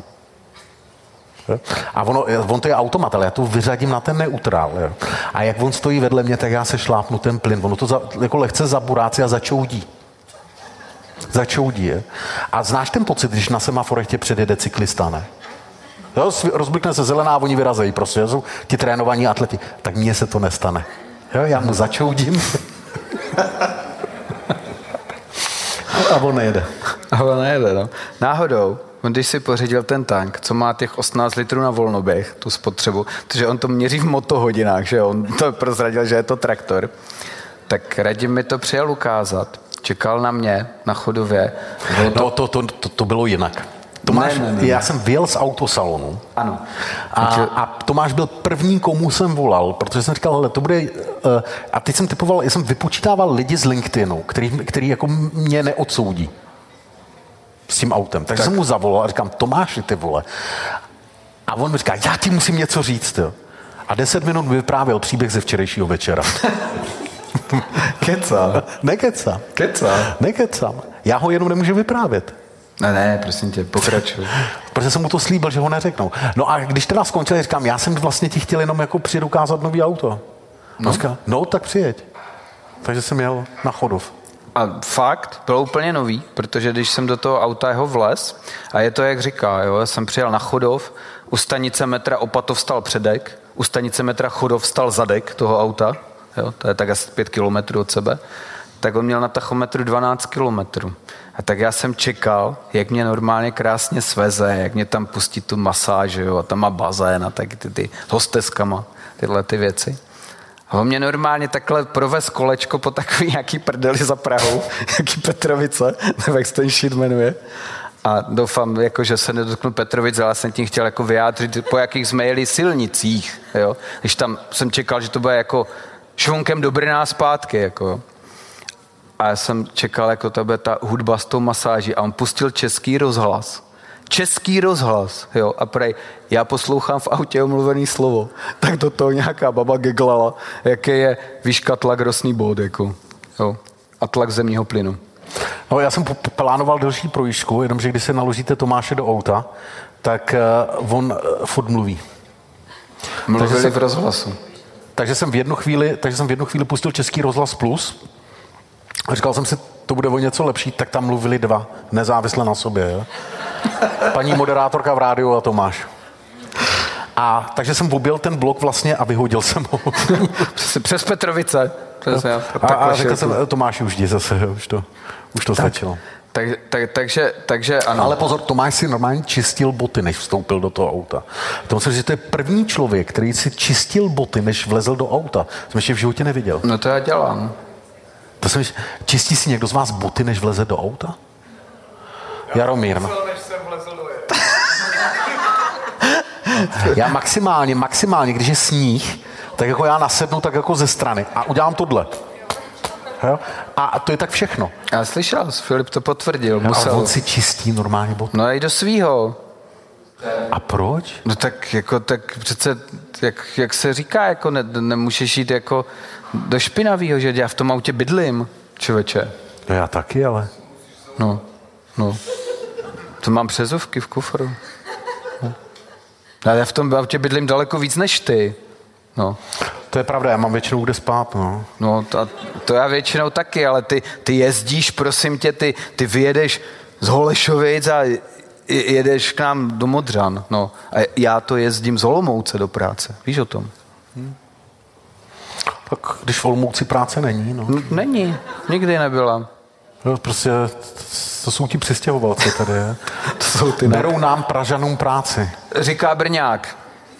A on to je automat, ale já to vyřadím na ten neutrál. Jo. A jak on stojí vedle mě, tak já se šlápnu ten plyn. Ono to jako lehce zaburácí a začoudí. Je. A znáš ten pocit, když na semaforech tě předjede cyklista, ne? Jo, rozblikne se zelená a oni vyrazejí prostě. Jsou ti trénovaní atleti. Tak mně se to nestane. Jo, já mu začoudím. A on nejede. No. Náhodou, když si pořídil ten tank, co má těch 18 litrů na volnoběh, tu spotřebu, protože on to měří v motohodinách, že on to prozradil, že je to traktor, tak Radim mi to přijel ukázat. Čekal na mě na chodově. No to bylo jinak. Tomáš, ne. Já jsem vyjel z autosalonu. Ano. A Tomáš byl první, komu jsem volal, protože jsem říkal, hele, to bude... A teď jsem typoval, já jsem vypočítával lidi z LinkedInu, který jako mě neodsoudí s tím autem. Takže jsem mu zavolal a říkám, Tomáši, ty vole. A on mi říká, já ti musím něco říct. Jo. A 10 minut vyprávěl příběh ze včerejšího večera. Nekecám. Já ho jenom nemůžu vyprávět. Ne, prosím tě, pokračuj. Protože jsem mu to slíbil, že ho neřeknou. No a když teda skončil, říkám, já jsem vlastně ti chtěl jenom jako přijet ukázat nový auto. No. Říkal, no tak přijeď. Takže jsem jel na Chodov. A fakt, bylo úplně nový, protože když jsem do toho auta jeho vlez, a je to, jak říká, jo, jsem přijel na Chodov, u stanice metra Opatov stal předek, u stanice metra Chodov stal zadek toho auta, jo, to je tak asi 5 kilometrů od sebe. tak on měl na tachometru 12 kilometrů. A tak já jsem čekal, jak mě normálně krásně sveze, jak mě tam pustí tu masáž, jo, a tam má bazén a tak ty hosteskama, tyhle ty věci. A on mě normálně takhle provez kolečko po takový nějaký prdeli za Prahou, jaký Petrovice, nebo jak se ten shit jmenuje. A doufám, jako, že se nedotknu Petrovic, ale jsem tím chtěl jako vyjádřit, po jakých jsme jeli silnicích. Jo? Když tam jsem čekal, že to bude jako švunkem do Brna zpátky. Jako. A já jsem čekal, jako to bude ta hudba s tou masáží. A on pustil Český rozhlas. Český rozhlas, jo, a prej, já poslouchám v autě omluvený slovo, tak do toho nějaká baba geglala, jaký je výška tlak rostný bod, jako, jo, a tlak zemního plynu. No, já jsem plánoval delší projížďku, jenomže když se naložíte Tomáše do auta, tak on furt mluví. Mluvili v rozhlasu. Takže jsem v jednu chvíli pustil Český rozhlas Plus a říkal jsem si, to bude o něco lepší, tak tam mluvili dva, nezávisle na sobě. Jo? Paní moderátorka v rádiu a Tomáš. A takže jsem objel ten blok vlastně a vyhodil jsem ho. Přes Petrovice. A řekl jsem, Tomáši, už jdi zase, už to stačilo. Takže ano. Ale pozor, Tomáš si normálně čistil boty, než vstoupil do toho auta. To musím říct, že to je první člověk, který si čistil boty, než vlezl do auta. Jsem ještě v životě neviděl. No to já dělám. Čistí si někdo z vás boty, než vleze do auta? Jaromír. Já maximálně, když je sníh, tak jako já nasednu tak jako ze strany a udělám tohle. Jo? A to je tak všechno. Já slyšel, Filip to potvrdil. Musel. A on si čistí normálně boty. No a i do svýho. A proč? No tak přece, jak se říká, jako nemůžeš jít jako do špinavýho, že já v tom autě bydlím, člověče. No já taky, ale. No. To mám přezovky v kufru. No. Já v tom autě bydlím daleko víc než ty. No. To je pravda, já mám většinou kde spát, no. No, to já většinou taky, ale ty jezdíš, prosím tě, ty vyjedeš z Holešovic a jedeš k nám do Modřan, no. A já to jezdím z Olomouce do práce, víš o tom? Tak když v Olomouci práce není, no. Není, nikdy nebyla. No, prostě to jsou ti přistěhovalci tady, je. To jsou ty berou nám Pražanům práci. Říká Brňák.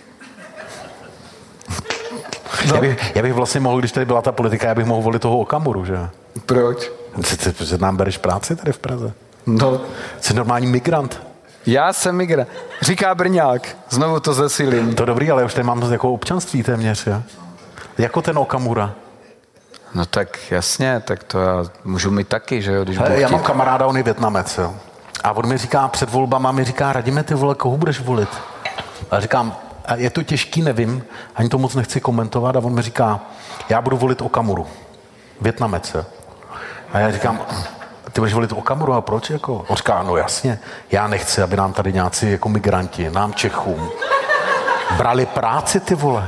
No. Já bych vlastně mohl, když tady byla ta politika, já bych mohl volit toho Okamuru, že? Proč? Že nám bereš práci tady v Praze. No. Jsi normální migrant. Já jsem migrant. Říká Brňák. Znovu to zesílím. To dobrý, ale už tady mám jako občanství téměř, je? Jako ten Okamura. No tak jasně, tak to já můžu mít taky, že jo? Když já mám kamaráda, on je Vietnamec, jo? A on mi říká před volbama, Radime, ty vole, koho budeš volit? A říkám, je to těžký, nevím, ani to moc nechci komentovat. A on mi říká, já budu volit Okamuru. Vietnamec, jo? A já říkám, ty budeš volit Okamuru, a proč? Jako? On říká, no jasně, já nechci, aby nám tady nějací jako migranti, nám Čechům, brali práci, ty vole.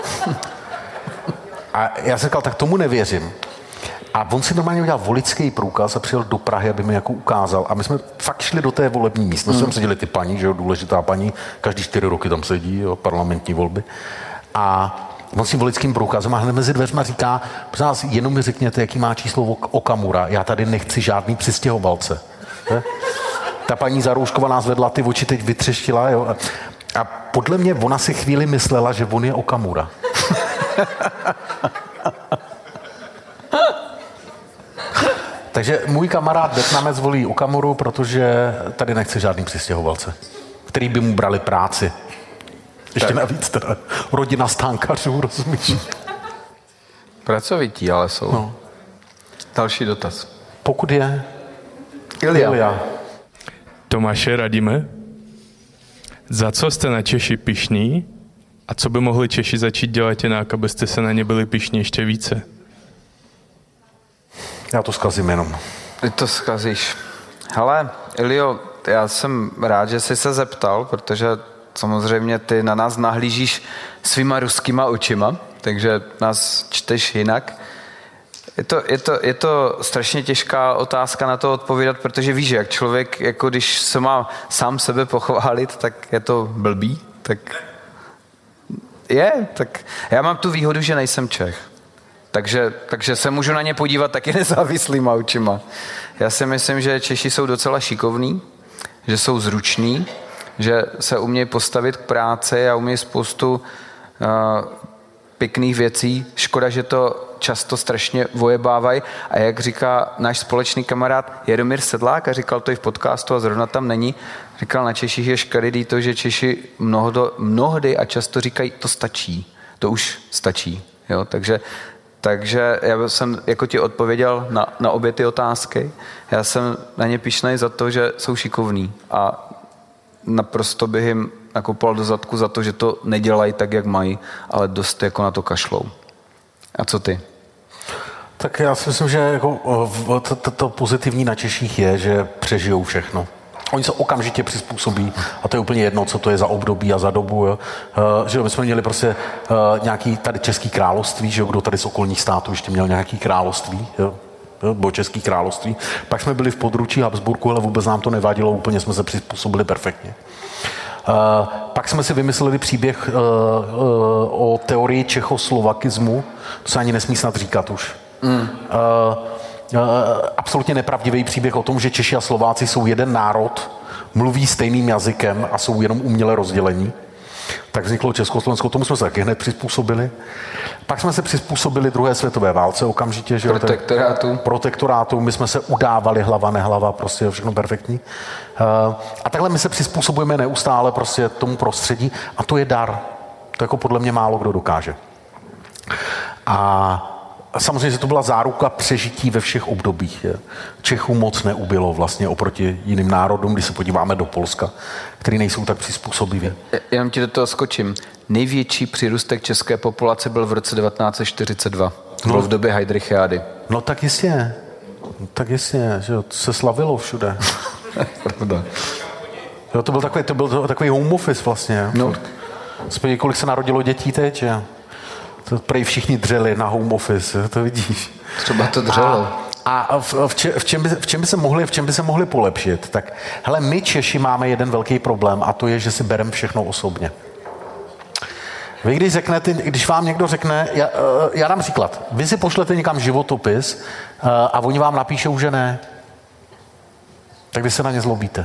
A já jsem říkal, tak tomu nevěřím. A on si normálně udělal voličský průkaz a přijel do Prahy, aby mi jako ukázal. A my jsme fakt šli do té volební místnosti. Tam seděli ty paní, že jo, důležitá paní, každý 4 roky tam sedí, jo, parlamentní volby. A on si voličským průkazem a hned mezi dveřma říká, prosím vás, jenom mi řekněte, jaký má číslo Okamura, já tady nechci žádný přistěhovalce. Ta paní Zaroušková nás vedla, ty oči teď vytřeštila, jo. A podle mě ona si chvíli myslela, že on je Okamura. Takže můj kamarád Vietnamec volí Okamuru, protože tady nechce žádný přistěhovalce, který by mu brali práci. Ještě tak. Navíc teda rodina stánkařů, rozumíš? Pracovití ale jsou. No. Další dotaz. Pokud je... Ilja. Tomáše, Radime, za co jste na Češi pyšní a co by mohli Češi začít dělat jinak, abyste se na ně byli pyšní ještě více? Já to zkazím jenom. Ty to zkazíš. Hele, Iljo, já jsem rád, že jsi se zeptal, protože samozřejmě ty na nás nahlížíš svýma ruskýma očima, takže nás čteš jinak. Je to strašně těžká otázka na to odpovídat, protože víš, jak člověk, jako když se má sám sebe pochválit, tak je to blbý, tak já mám tu výhodu, že nejsem Čech. Takže se můžu na ně podívat taky nezávislýma očima. Já si myslím, že Češi jsou docela šikovní, že jsou zruční, že se umějí postavit k práci a umějí spoustu pěkných věcí. Škoda, že to často strašně vojebávají. A jak říká náš společný kamarád Jaromír Sedlák, a říkal to i v podcastu a zrovna tam není, říkal, na Češích je škaredý to, že Češi mnohdy a často říkají, to stačí, to už stačí. Jo? Takže já jsem jako ti odpověděl na obě ty otázky. Já jsem na ně pyšnej za to, že jsou šikovní a naprosto bych jim nakopal do zadku za to, že to nedělají tak, jak mají, ale dost jako na to kašlou. A co ty? Tak já si myslím, že jako to pozitivní na Češích je, že přežijou všechno. Oni se okamžitě přizpůsobí a to je úplně jedno, co to je za období a za dobu. Jo. Že my jsme měli prostě nějaký tady Český království, že kdo tady z okolních států ještě měl nějaký království, jo. Bylo Český království. Pak jsme byli v područí Habsburku, ale vůbec nám to nevadilo, úplně jsme se přizpůsobili perfektně. Pak jsme si vymysleli příběh o teorii čechoslovakismu, to se ani nesmí snad říkat už. Absolutně nepravdivý příběh o tom, že Češi a Slováci jsou jeden národ, mluví stejným jazykem a jsou jenom uměle rozdělení. Tak vzniklo Československo, tomu jsme se taky hned přizpůsobili. Pak jsme se přizpůsobili druhé světové válce okamžitě. Že protektorátu. My jsme se udávali hlava, nehlava, prostě všechno perfektní. A takhle my se přizpůsobujeme neustále prostě tomu prostředí a to je dar. To jako podle mě málo kdo dokáže. A samozřejmě, že to byla záruka přežití ve všech obdobích. Čechů moc neubylo vlastně oproti jiným národům, když se podíváme do Polska, který nejsou tak přizpůsobiví. Jenom ti do toho skočím. Největší přírůstek české populace byl v roce 1942. Byl v době Heydrichiády. No tak jistě. Že se slavilo všude. Pravda. Jo, to byl takový home office vlastně. No. Spěj, kolik se narodilo dětí teď, že? To prej všichni dřeli na home office, to vidíš. Třeba to dřelo. A v čem by se mohli polepšit? Tak hele, my Češi máme jeden velký problém a to je, že si bereme všechno osobně. Vy když vám někdo řekne, já dám příklad, vy si pošlete někam životopis a oni vám napíšou, že ne, tak vy se na ně zlobíte.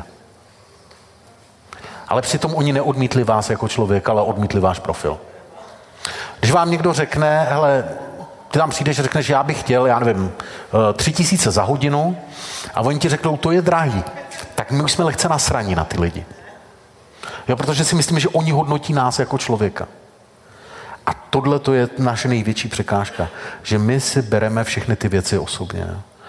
Ale přitom oni neodmítli vás jako člověk, ale odmítli váš profil. Když vám někdo řekne, hele, ty tam přijdeš a řekneš, já bych chtěl, já nevím, 3000 za hodinu a oni ti řeknou, to je drahý, tak my už jsme lehce nasraní na ty lidi. Jo, protože si myslíme, že oni hodnotí nás jako člověka. A tohle to je naše největší překážka, že my si bereme všechny ty věci osobně.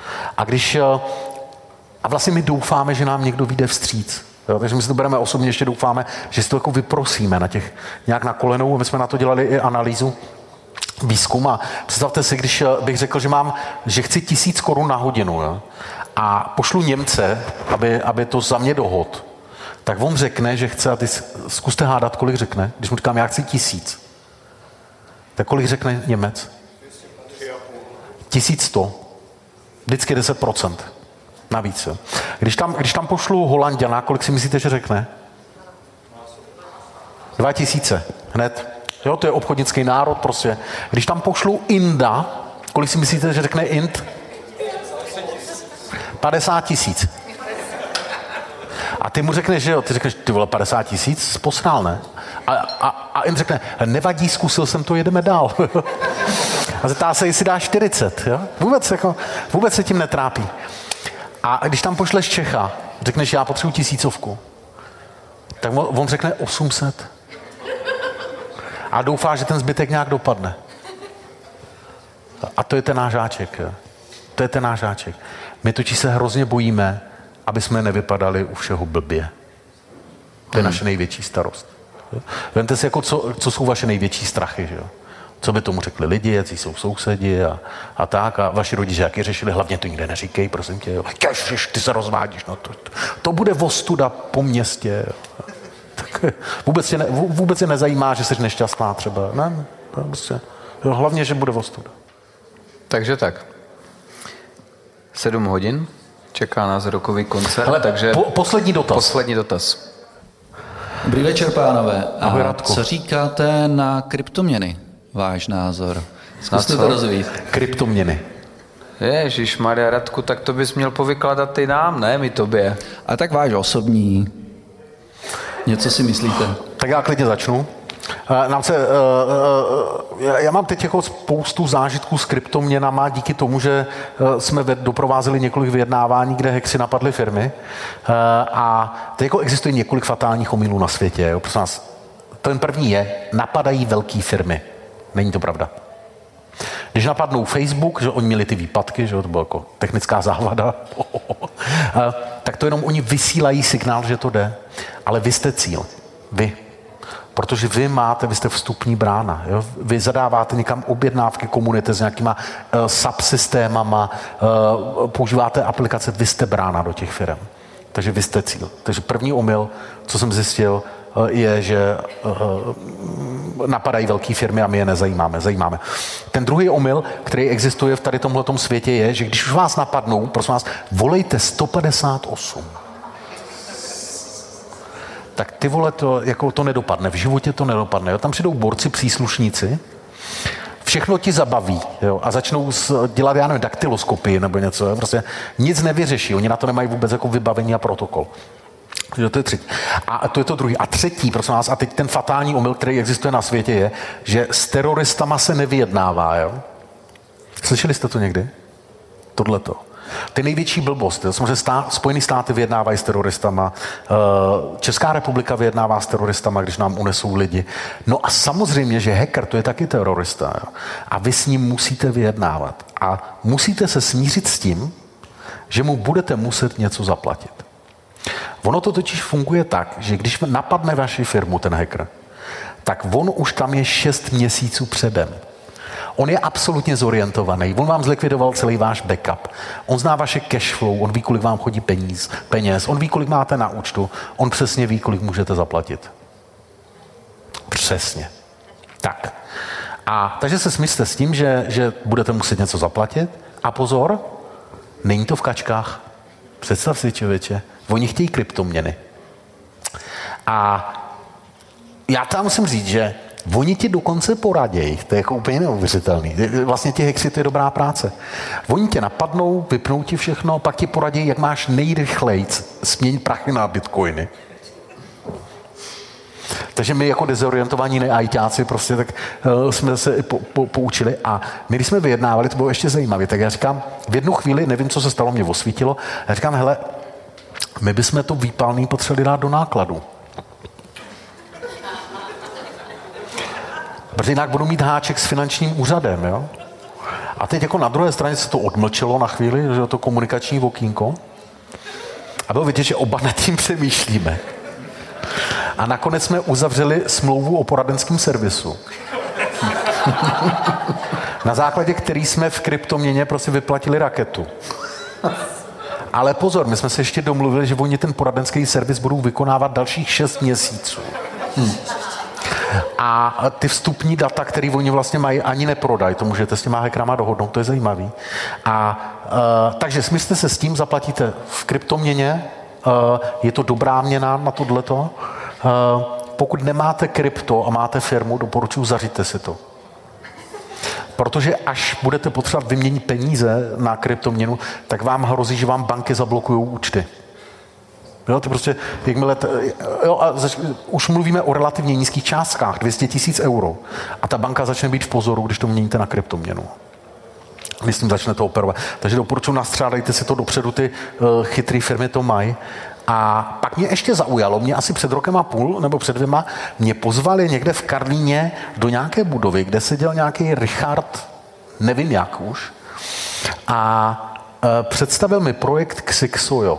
A vlastně my doufáme, že nám někdo vyjde vstříc. Jo, takže my si to bereme osobně, ještě doufáme, že si to jako vyprosíme nějak na kolenou. My jsme na to dělali i analýzu, výzkum a představte si, když bych řekl, že chci 1000 korun na hodinu, jo, a pošlu Němce, aby to za mě dohod, tak on řekne, že chce, a ty zkuste hádat, kolik řekne, když mu říkám, já chci 1000. Tak kolik řekne Němec? 1100. Vždycky 10%. Navíc. Jo. Když tam pošlu Holanďana, kolik si myslíte, že řekne? 2000. Hned. Jo, to je obchodnický národ prostě. Když tam pošlu Inda, kolik si myslíte, že řekne Ind? 50 000. A ty mu řekneš, že jo, ty řekneš, ty vole, 50 000, posrál, ne? A Ind řekne, nevadí, zkusil jsem to, jedeme dál. A zeptá se, jestli dá 40, jo? Vůbec se tím netrápí. A když tam pošleš Čecha, řekneš, já potřebuji 1000, tak on řekne 800. A doufá, že ten zbytek nějak dopadne. A to je ten náš háček. Jo? To je ten náš háček. My totiž se hrozně bojíme, aby jsme nevypadali u všeho blbě. To je naše největší starost. Jo? Vemte si, jako co jsou vaše největší strachy. Že jo? Co by tomu řekli lidi, jaký jsou sousedi a tak. A vaši rodiče, jak je řešili, hlavně to nikde neříkej, prosím tě. Jo. Ježiš, ty se rozvádíš. No to bude ostuda po městě. Jo. Tak vůbec je nezajímá, že jsi nešťastná třeba. Ne, prostě. Jo, hlavně, že bude ostuda. Takže tak. 7 hodin. Čeká nás rokový koncert. Hele, takže poslední dotaz. Dobrý večer, pánové. Ahoj, Radko. Co říkáte na kryptoměny? Váš názor? Zkuste to rozvíjet. Kryptoměny. Ježišmarja, Radku, tak to bys měl povykladat ty nám, ne mi tobě. A tak váš osobní. Něco si myslíte? Tak já klidně začnu. Já mám teď jako spoustu zážitků s kryptoměnama díky tomu, že jsme doprovázeli několik vyjednávání, kde hackři napadly firmy. A teď jako existuje několik fatálních omylů na světě. Jo. Prosím vás, ten první je, napadají velké firmy. Není to pravda. Když napadnou Facebook, že oni měli ty výpadky, že to bylo jako technická závada, tak to jenom oni vysílají signál, že to jde. Ale vy jste cíl. Vy. Protože vy jste vstupní brána. Jo? Vy zadáváte někam objednávky komunity s nějakýma subsystémama, používáte aplikace, vy jste brána do těch firm. Takže vy jste cíl. Takže první omyl, co jsem zjistil, je, že napadají velké firmy a my je zajímáme. Ten druhý omyl, který existuje v tady tomhletom světě, je, že když už vás napadnou, prosím vás, volejte 158. Tak ty vole, to nedopadne. V životě to nedopadne. Jo? Tam přijdou borci, příslušníci, všechno ti zabaví, jo? A začnou dělat, já nevím, daktyloskopii nebo něco. Jo? Prostě nic nevyřeší. Oni na to nemají vůbec jako vybavení a protokol. To je třetí. A to je to druhý. A třetí, prosím vás, a teď ten fatální omyl, který existuje na světě, je, že s teroristama se nevyjednává. Jo? Slyšeli jste to někdy? Tohleto. To je největší blbost. Samozřejmě Spojené státy vyjednávají s teroristama, Česká republika vyjednává s teroristama, když nám unesou lidi. No a samozřejmě, že hacker, to je taky terorista. Jo? A vy s ním musíte vyjednávat. A musíte se smířit s tím, že mu budete muset něco zaplatit. Ono to totiž funguje tak, že když napadne vaši firmu ten hacker, tak on už tam je 6 měsíců předem. On je absolutně zorientovaný. On vám zlikvidoval celý váš backup. On zná vaše cash flow, on ví, kolik vám chodí peněz, on ví, kolik máte na účtu, on přesně ví, kolik můžete zaplatit. Přesně. Tak. Takže se smířte s tím, že budete muset něco zaplatit. A pozor, není to v kačkách. Představ si, člověče, oni chtějí kryptoměny. A já tam musím říct, že oni ti dokonce poradějí, to je jako úplně neuvěřitelný. Vlastně ti hackři, to je dobrá práce. Oni tě napadnou, vypnou ti všechno, pak ti poradí, jak máš nejrychleji směnit prachy na bitcoiny. Takže my jako dezorientovaní neajťáci prostě tak jsme se poučili a my, když jsme vyjednávali, to bylo ještě zajímavé, tak já říkám, v jednu chvíli, nevím, co se stalo, mě osvítilo, já říkám, hele, my bychom to výpalný potřebovali dát do nákladu. Protože jinak budu mít háček s finančním úřadem, jo? A teď jako na druhé straně se to odmlčelo na chvíli, že to komunikační okýnko. A bylo vidět, že oba nad tím přemýšlíme. A nakonec jsme uzavřeli smlouvu o poradenském servisu. Na základě který jsme v kryptoměně prostě vyplatili raketu. Ale pozor, my jsme se ještě domluvili, že oni ten poradenský servis budou vykonávat dalších 6 měsíců. A ty vstupní data, které oni vlastně mají, ani neprodají. To můžete s těma hackerama dohodnout, to je zajímavý. Takže smyslete se s tím, zaplatíte v kryptoměně, je to dobrá měna na tohleto. Pokud nemáte krypto a máte firmu, doporučuji, zařiďte si to. Protože až budete potřebovat vyměnit peníze na kryptoměnu, tak vám hrozí, že vám banky zablokují účty. Jo, to prostě, jakmile už mluvíme o relativně nízkých částkách, 200 000 euro. A ta banka začne být v pozoru, když to měníte na kryptoměnu. Když s tím začnete operovat. Takže doporučuji, nastřádejte si to dopředu, ty chytré firmy to mají. A pak mě ještě zaujalo, mě asi před 1,5 roku nebo před 2, mě pozvali někde v Karlíně do nějaké budovy, kde seděl nějaký Richard, nevím jak už, a představil mi projekt Xixojo.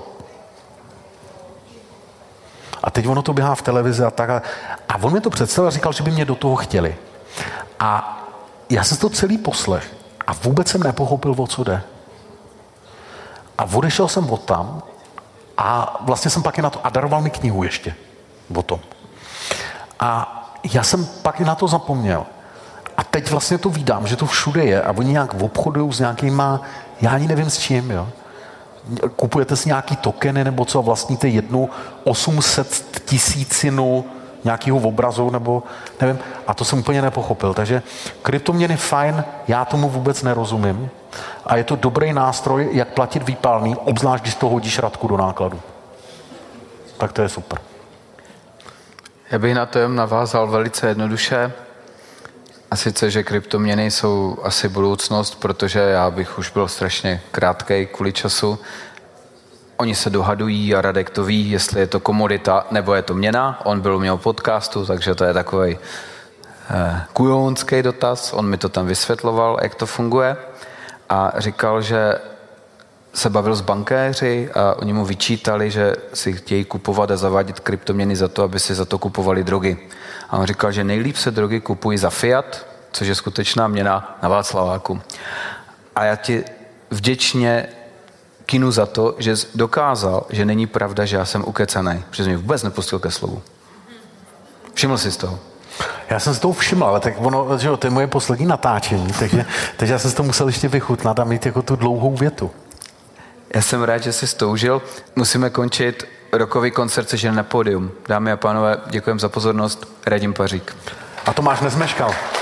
A teď ono to běhá v televizi a tak. A on mi to představil a říkal, že by mě do toho chtěli. A já jsem to celý poslech a vůbec jsem nepochopil, o co jde. A odešel jsem od tam a vlastně jsem pak i na to, a daroval mi knihu ještě o tom. A já jsem pak i na to zapomněl. A teď vlastně to vídám, že to všude je a oni nějak obchodují s nějakýma, já ani nevím s čím, jo. Kupujete si nějaký tokeny nebo co, vlastníte jednu 800 000 nějakého obrazu, nebo nevím, a to jsem úplně nepochopil. Takže kryptoměny fajn, já tomu vůbec nerozumím a je to dobrý nástroj, jak platit výpalný, obzvlášť, když to hodíš Radku do nákladu. Tak to je super. Já bych na to jen navázal velice jednoduše. A sice, že kryptoměny jsou asi budoucnost, protože já bych už byl strašně krátkej kvůli času. Oni se dohadují a Radek to ví, jestli je to komodita nebo je to měna. On byl u mého podcastu, takže to je takový kujonský dotaz. On mi to tam vysvětloval, jak to funguje. A říkal, že se bavil s bankéři a oni mu vyčítali, že si chtějí kupovat a zavádět kryptoměny za to, aby si za to kupovali drogy. A on říkal, že nejlíp se drogy kupují za fiat, což je skutečná měna na Václaváku. A já ti vděčně kinu za to, že dokázal, že není pravda, že já jsem ukecanej, že jsi mě vůbec nepustil ke slovu. Všiml jsi z toho? Já jsem si toho všiml, ale tak ono, že jo, to je moje poslední natáčení, takže já jsem si to musel ještě vychutnat a mít jako tu dlouhou větu. Já jsem rád, že jsi to užil. Musíme končit rokový koncert Sežen na pódium. Dámy a pánové, děkujeme za pozornost. Radim Pařík. A Tomáš nezmeškal.